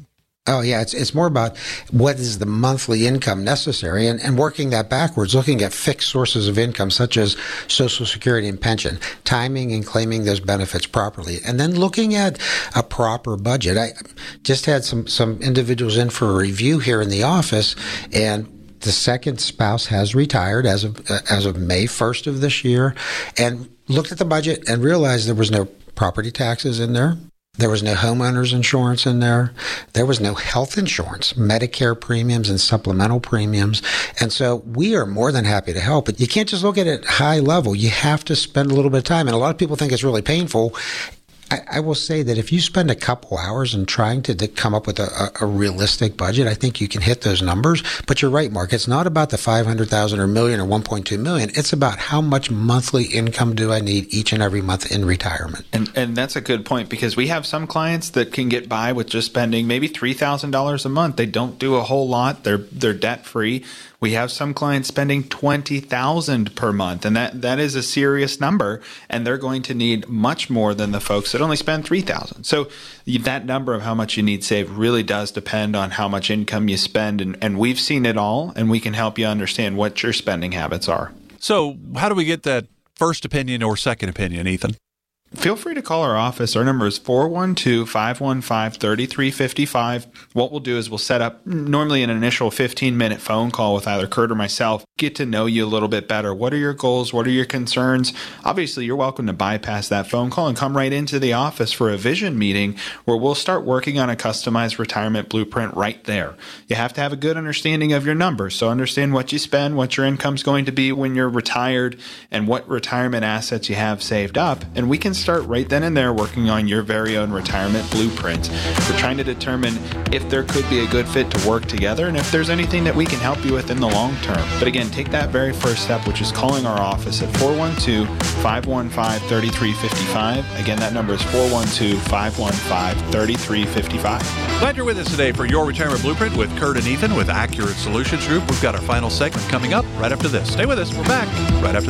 Oh, yeah. It's it's more about what is the monthly income necessary and, and working that backwards, looking at fixed sources of income such as Social Security and pension, timing and claiming those benefits properly, and then looking at a proper budget. I just had some, some individuals in for a review here in the office, and the second spouse has retired as of uh, as of May first of this year, and looked at the budget and realized there was no property taxes in there. There was no homeowner's insurance in there. There was no health insurance, Medicare premiums and supplemental premiums. And so we are more than happy to help. But you can't just look at it high level. You have to spend a little bit of time. And a lot of people think it's really painful. I, I will say that if you spend a couple hours in trying to, to come up with a, a, a realistic budget, I think you can hit those numbers. But you're right, Mark. It's not about the five hundred thousand dollars or million or one point two million. It's about how much monthly income do I need each and every month in retirement. And and that's a good point, because we have some clients that can get by with just spending maybe three thousand dollars a month. They don't do a whole lot. They're they're debt free. We have some clients spending twenty thousand dollars per month, and that, that is a serious number, and they're going to need much more than the folks that only spend three thousand dollars. So that number of how much you need saved really does depend on how much income you spend, and, and we've seen it all, and we can help you understand what your spending habits are. So how do we get that first opinion or second opinion, Ethan? Feel free to call our office. Our number is four one two, five one five, three three five five. What we'll do is we'll set up normally an initial fifteen-minute phone call with either Kurt or myself, get to know you a little bit better. What are your goals? What are your concerns? Obviously, you're welcome to bypass that phone call and come right into the office for a vision meeting where we'll start working on a customized retirement blueprint right there. You have to have a good understanding of your numbers, so understand what you spend, what your income's going to be when you're retired, and what retirement assets you have saved up, and we can start right then and there working on your very own retirement blueprint. We're trying to determine if there could be a good fit to work together and if there's anything that we can help you with in the long term. But again, take that very first step, which is calling our office at four one two, five one five, three three five five. Again, that number is four one two, five one five, three three five five. Glad you're with us today for Your Retirement Blueprint with Kurt and Ethan with Accurate Solutions Group. We've got our final segment coming up right after this. Stay with us. We're back right after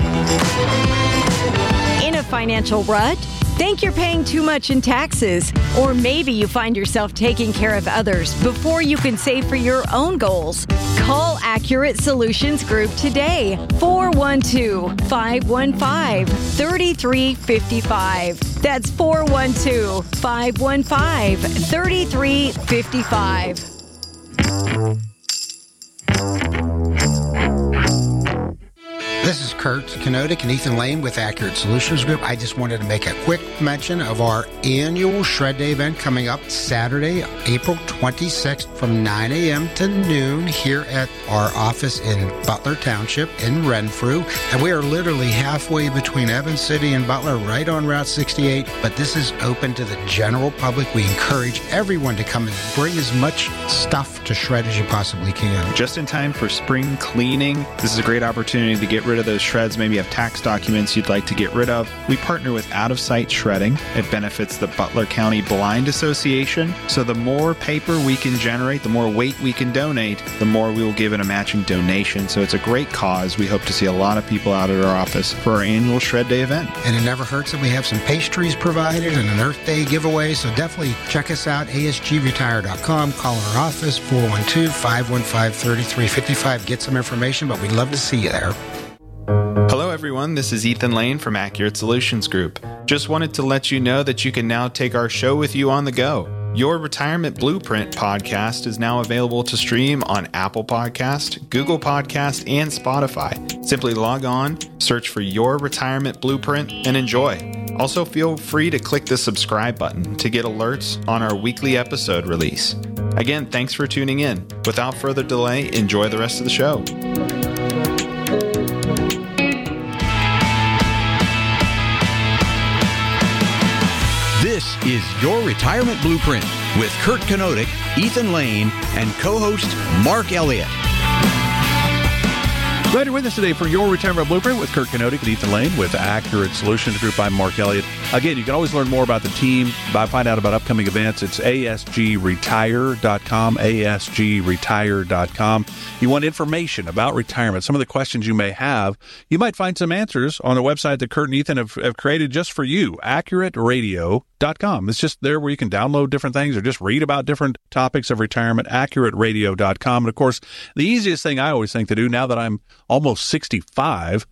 this. In a financial rut? Think you're paying too much in taxes? Or maybe you find yourself taking care of others before you can save for your own goals? Call Accurate Solutions Group today. four one two, five one five, three three five five. That's four one two, five one five, three three five five. This is Kurt Kanodik and Ethan Lane with Accurate Solutions Group. I just wanted to make a quick mention of our annual Shred Day event coming up Saturday, April twenty-sixth from nine a.m. to noon here at our office in Butler Township in Renfrew. And we are literally halfway between Evans City and Butler, right on Route sixty-eight. But this is open to the general public. We encourage everyone to come and bring as much stuff to shred as you possibly can. Just in time for spring cleaning, this is a great opportunity to get rid of those shreds. Maybe you have tax documents you'd like to get rid of. We partner with Out of Sight Shredding. It benefits the Butler County Blind Association. So the more paper we can generate, the more weight we can donate, the more we will give in a matching donation. So it's a great cause. We hope to see a lot of people out at our office for our annual Shred Day event. And it never hurts that we have some pastries provided and an Earth Day giveaway. So definitely check us out, A S G retire dot com. Call our office, four one two, five one five, three three five five. Get some information, but we'd love to see you there. Hello everyone, this is Ethan Lane from Accurate Solutions Group. Just wanted to let you know that you can now take our show with you on the go. Your Retirement Blueprint podcast is now available to stream on Apple Podcast, Google Podcast, and Spotify. Simply log on, search for Your Retirement Blueprint, and enjoy. Also, feel free to click the subscribe button to get alerts on our weekly episode release. Again, thanks for tuning in. Without further delay, enjoy the rest of the show. This is Your Retirement Blueprint with Kurt Kanodik, Ethan Lane, and co-host Mark Elliott. Glad you're with us today for Your Retirement Blueprint with Kurt Kenotic and Ethan Lane with Accurate Solutions Group. I'm Mark Elliott. Again, you can always learn more about the team by find out about upcoming events. It's A S G retire dot com, A S G retire dot com. You want information about retirement, some of the questions you may have, you might find some answers on the website that Kurt and Ethan have, have created just for you, accurate radio dot com. It's just there where you can download different things or just read about different topics of retirement, accurate radio dot com. And of course, the easiest thing I always think to do now that I'm almost sixty-five,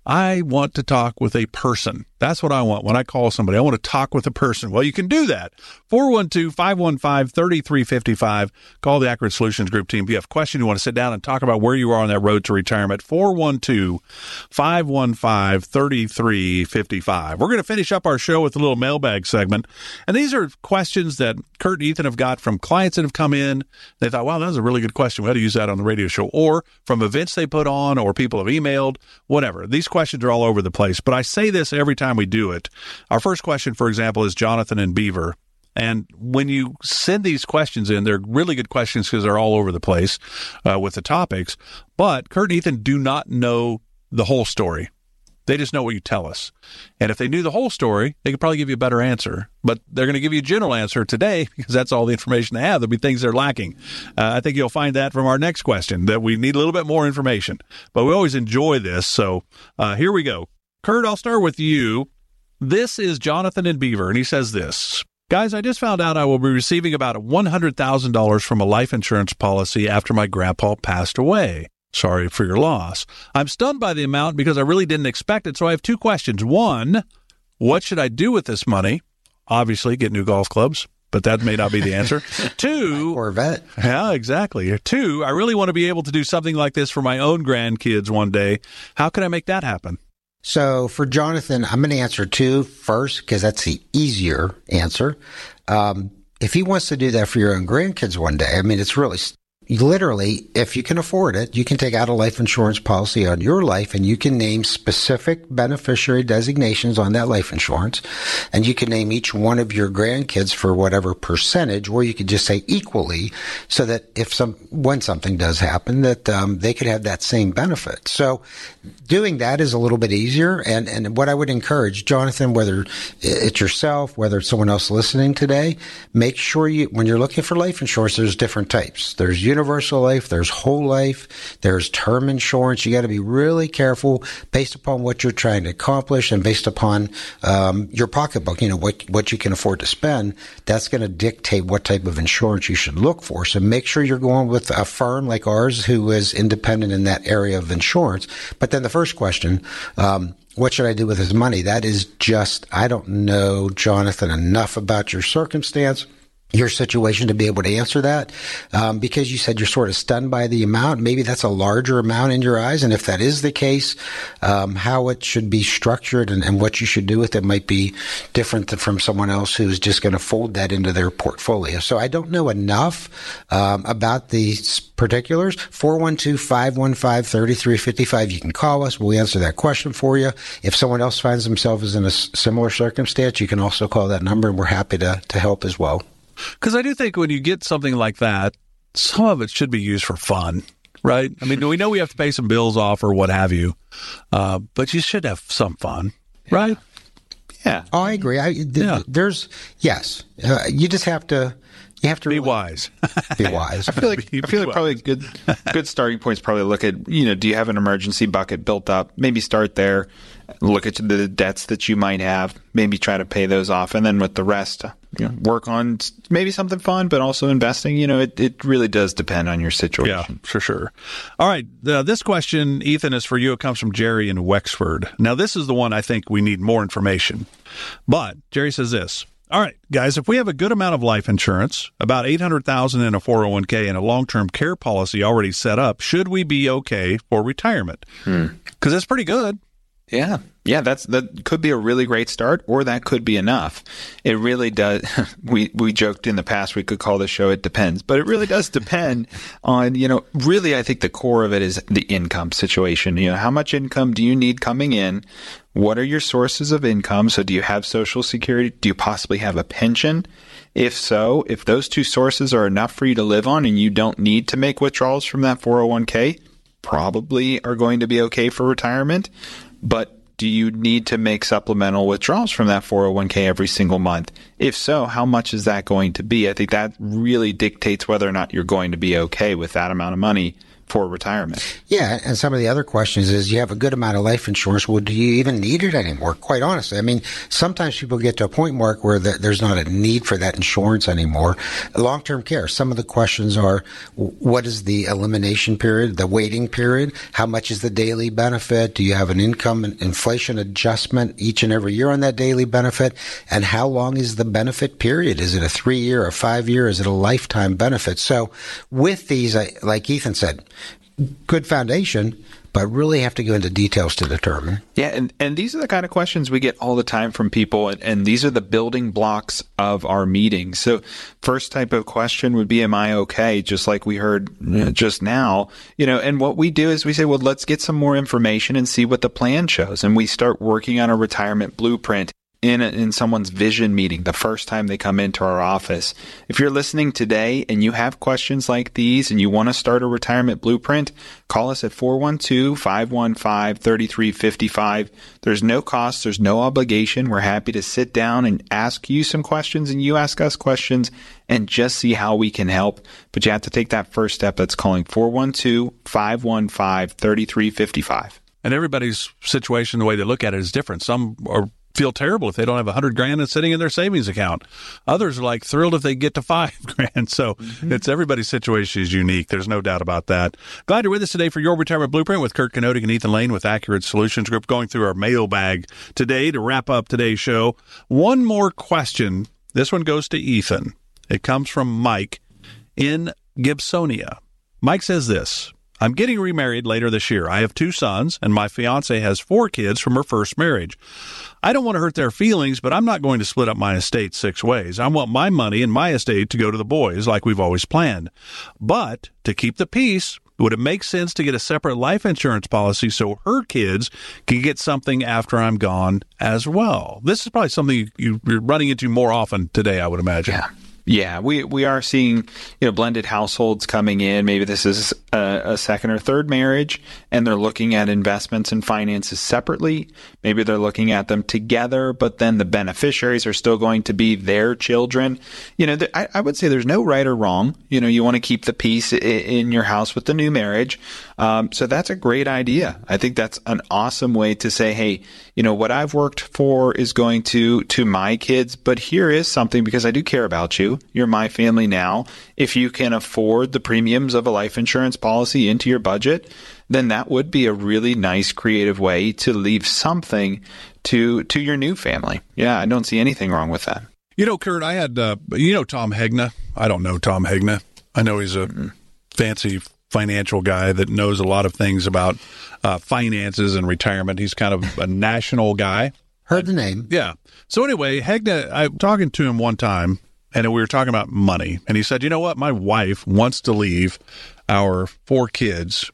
I want to talk with a person. That's what I want when I call somebody. I want to talk with a person. Well, you can do that. four one two, five one five, three three five five. Call the Accurate Solutions Group team. If you have a question, you want to sit down and talk about where you are on that road to retirement, four one two, five one five, three three five five. We're going to finish up our show with a little mailbag segment. And these are questions that Kurt and Ethan have got from clients that have come in. They thought, wow, that was a really good question. We ought to use that on the radio show. Or from events they put on, or people have emailed, whatever. These questions are all over the place. But I say this every time we do it. Our first question, for example, is Jonathan in Beaver. And when you send these questions in, they're really good questions because they're all over the place uh, with the topics. But Kurt and Ethan do not know the whole story. They just know what you tell us. And if they knew the whole story, they could probably give you a better answer. But they're going to give you a general answer today because that's all the information they have. There'll be things they're lacking. Uh, I think you'll find that from our next question, that we need a little bit more information. But we always enjoy this. So uh, here we go. Kurt, I'll start with you. This is Jonathan in Beaver, and he says this. Guys, I just found out I will be receiving about one hundred thousand dollars from a life insurance policy after my grandpa passed away. Sorry for your loss. I'm stunned by the amount because I really didn't expect it, so I have two questions. One, what should I do with this money? Obviously, get new golf clubs, but that may not be the answer. Two, Corvette. Yeah, exactly. Two, I really want to be able to do something like this for my own grandkids one day. How can I make that happen? So for Jonathan, I'm going to answer two first because that's the easier answer. Um, if he wants to do that for your own grandkids one day, I mean, it's really literally, if you can afford it, you can take out a life insurance policy on your life and you can name specific beneficiary designations on that life insurance. And you can name each one of your grandkids for whatever percentage, or you could just say equally so that if some, when something does happen, that um, they could have that same benefit. So doing that is a little bit easier. And, and what I would encourage, Jonathan, whether it's yourself, whether it's someone else listening today, make sure you, when you're looking for life insurance, there's different types. There's universal life, there's whole life, there's term insurance. You got to be really careful based upon what you're trying to accomplish and based upon um, your pocketbook, you know, what, what you can afford to spend. That's going to dictate what type of insurance you should look for. So make sure you're going with a firm like ours who is independent in that area of insurance. But then the first question, um, what should I do with his money? That is just, I don't know, Jonathan, enough about your circumstance, your situation to be able to answer that, um, because you said you're sort of stunned by the amount. Maybe that's a larger amount in your eyes. And if that is the case, um, how it should be structured and, and what you should do with it might be different than from someone else who's just going to fold that into their portfolio. So I don't know enough um, about these particulars. four one two, five one five, three three five five. You can call us. We'll answer that question for you. If someone else finds themselves in a similar circumstance, you can also call that number, and we're happy to, to help as well. Because I do think when you get something like that, some of it should be used for fun, right? I mean, we know we have to pay some bills off or what have you, uh, but you should have some fun, right? Yeah. Oh, I agree. I, th- yeah. There's, yes. Uh, you just have to, you have to be really wise. Be wise. I feel like, I feel like probably a good, good starting point is probably look at, you know, do you have an emergency bucket built up? Maybe start there. Look at the debts that you might have. Maybe try to pay those off. And then with the rest, you know, work on maybe something fun, but also investing. You know, it, it really does depend on your situation. Yeah, for sure. All right. Uh, this question, Ethan, is for you. It comes from Jerry in Wexford. Now, this is the one I think we need more information. But Jerry says this. All right, guys, if we have a good amount of life insurance, about eight hundred thousand dollars in a four oh one k and a long-term care policy already set up, should we be okay for retirement? Because hmm. that's pretty good. Yeah. Yeah, that's that could be a really great start, or that could be enough. It really does. We we joked in the past we could call the show "It Depends," but it really does depend on, you know, really I think the core of it is the income situation. You know, how much income do you need coming in? What are your sources of income? So do you have Social Security? Do you possibly have a pension? If so, if those two sources are enough for you to live on and you don't need to make withdrawals from that four oh one k, probably are going to be okay for retirement, but do you need to make supplemental withdrawals from that four oh one k every single month? If so, how much is that going to be? I think that really dictates whether or not you're going to be okay with that amount of money for retirement. Yeah, and some of the other questions is you have a good amount of life insurance. Well, do you even need it anymore? Quite honestly, I mean, sometimes people get to a point, Mark, where the, there's not a need for that insurance anymore. Long-term care, some of the questions are, what is the elimination period, the waiting period? How much is the daily benefit? Do you have an income and inflation adjustment each and every year on that daily benefit? And how long is the benefit period? Is it a three-year, a five-year? Is it a lifetime benefit? So with these, like Ethan said, good foundation, but really have to go into details to determine. Yeah, and, and these are the kind of questions we get all the time from people, and, and these are the building blocks of our meetings. So first type of question would be, am I okay? Just like we heard just now, you know, and what we do is we say, well, let's get some more information and see what the plan shows. And we start working on a retirement blueprint in a, in someone's vision meeting the first time they come into our office. If you're listening today and you have questions like these and you want to start a retirement blueprint, call us at four one two, five one five, three three five five. There's no cost. There's no obligation. We're happy to sit down and ask you some questions and you ask us questions and just see how we can help. But you have to take that first step. That's calling four one two, five one five, three three five five. And everybody's situation, the way they look at it is different. Some are feel terrible if they don't have a hundred grand that's sitting in their savings account. Others are like thrilled if they get to five grand. So mm-hmm. it's everybody's situation is unique. There's no doubt about that. Glad you're with us today for Your Retirement Blueprint with Kurt Kenotic and Ethan Lane with Accurate Solutions Group, going through our mailbag today to wrap up today's show. One more question. This one goes to Ethan. It comes from Mike in Gibsonia. Mike says this: I'm getting remarried later this year. I have two sons, and my fiance has four kids from her first marriage. I don't want to hurt their feelings, but I'm not going to split up my estate six ways. I want my money and my estate to go to the boys like we've always planned. But to keep the peace, would it make sense to get a separate life insurance policy so her kids can get something after I'm gone as well? This is probably something you're running into more often today, I would imagine. Yeah. Yeah, we we are seeing, you know, blended households coming in. Maybe this is a, a second or third marriage, and they're looking at investments and finances separately. Maybe they're looking at them together, but then the beneficiaries are still going to be their children. You know, th- I, I would say there's no right or wrong. You know, you want to keep the peace I- in your house with the new marriage. Um, so that's a great idea. I think that's an awesome way to say, hey, you know, what I've worked for is going to to my kids, but here is something because I do care about you. You're my family now. If you can afford the premiums of a life insurance policy into your budget, then that would be a really nice creative way to leave something to to your new family. Yeah, I don't see anything wrong with that. You know, Kurt, I had, uh, you know Tom Hegna? I don't know Tom Hegna. I know he's a mm-hmm. fancy financial guy that knows a lot of things about uh, finances and retirement. He's kind of a national guy. Heard the name. Yeah. So anyway, Hegna, I'm talking to him one time, and we were talking about money. And he said, you know what? My wife wants to leave our four kids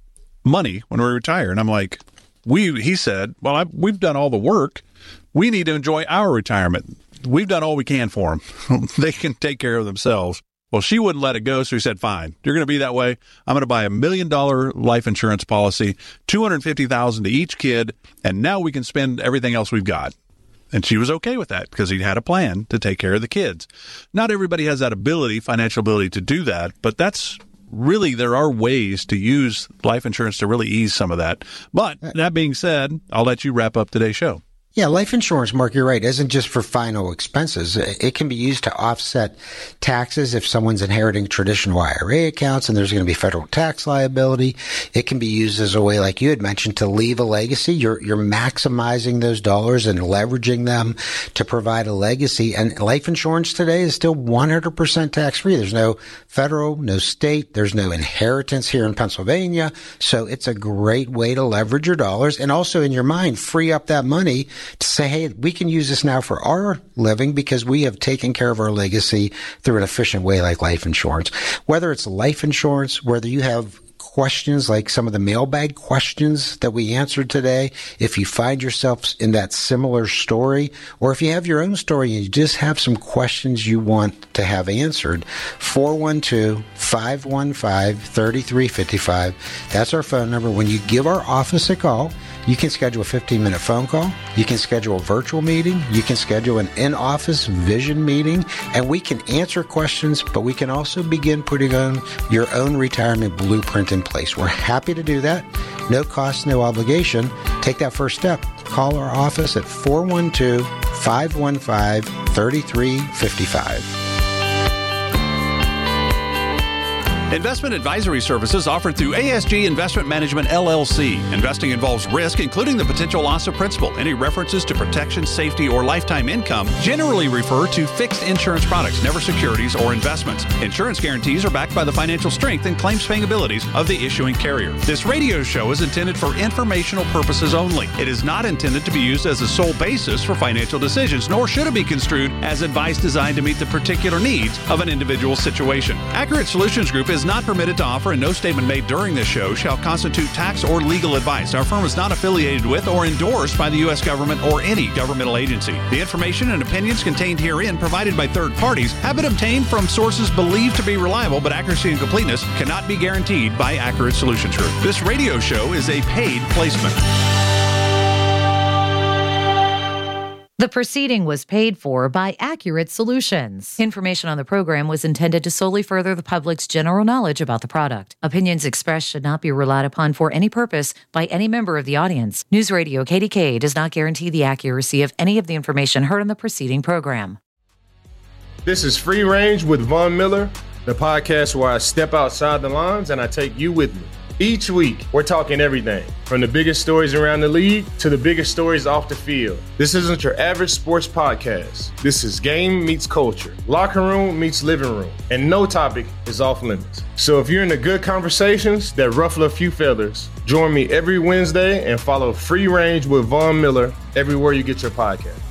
money when we retire. And I'm like, we, he said, well, I, we've done all the work. We need to enjoy our retirement. We've done all we can for them. They can take care of themselves. Well, she wouldn't let it go, so he said, fine, you're going to be that way. I'm going to buy a million dollar life insurance policy, two hundred fifty thousand dollars to each kid, and now we can spend everything else we've got. And she was okay with that because he had a plan to take care of the kids. Not everybody has that ability, financial ability to do that, but that's really, there are ways to use life insurance to really ease some of that. But that being said, I'll let you wrap up today's show. Yeah, life insurance, Mark, you're right, isn't just for final expenses. It can be used to offset taxes if someone's inheriting traditional I R A accounts and there's going to be federal tax liability. It can be used as a way, like you had mentioned, to leave a legacy. You're you're maximizing those dollars and leveraging them to provide a legacy. And life insurance today is still one hundred percent tax-free. There's no federal, no state. There's no inheritance here in Pennsylvania. So it's a great way to leverage your dollars and also in your mind free up that money to say, hey, we can use this now for our living because we have taken care of our legacy through an efficient way like life insurance. Whether it's life insurance, whether you have questions like some of the mailbag questions that we answered today, if you find yourself in that similar story, or if you have your own story and you just have some questions you want to have answered, four one two, five one five, three three five five. That's our phone number. When you give our office a call, you can schedule a fifteen-minute phone call. You can schedule a virtual meeting. You can schedule an in-office vision meeting. And we can answer questions, but we can also begin putting on your own retirement blueprint in place. We're happy to do that. No cost, no obligation. Take that first step. Call our office at four one two, five one five, three three five five. Investment advisory services offered through A S G Investment Management, L L C. Investing involves risk, including the potential loss of principal. Any references to protection, safety, or lifetime income generally refer to fixed insurance products, never securities or investments. Insurance guarantees are backed by the financial strength and claims-paying abilities of the issuing carrier. This radio show is intended for informational purposes only. It is not intended to be used as a sole basis for financial decisions, nor should it be construed as advice designed to meet the particular needs of an individual situation. Accurate Solutions Group is not permitted to offer, and no statement made during this show shall constitute tax or legal advice. Our firm is not affiliated with or endorsed by the U S government or any governmental agency. The information and opinions contained herein, provided by third parties, have been obtained from sources believed to be reliable, but accuracy and completeness cannot be guaranteed by Accurate Solutions Group. This radio show is a paid placement. The proceeding was paid for by Accurate Solutions. Information on the program was intended to solely further the public's general knowledge about the product. Opinions expressed should not be relied upon for any purpose by any member of the audience. News Radio K D K does not guarantee the accuracy of any of the information heard on the preceding program. This is Free Range with Von Miller, the podcast where I step outside the lines and I take you with me. Each week, we're talking everything from the biggest stories around the league to the biggest stories off the field. This isn't your average sports podcast. This is game meets culture, locker room meets living room, and no topic is off limits. So if you're into good conversations that ruffle a few feathers, join me every Wednesday and follow Free Range with Von Miller everywhere you get your podcast.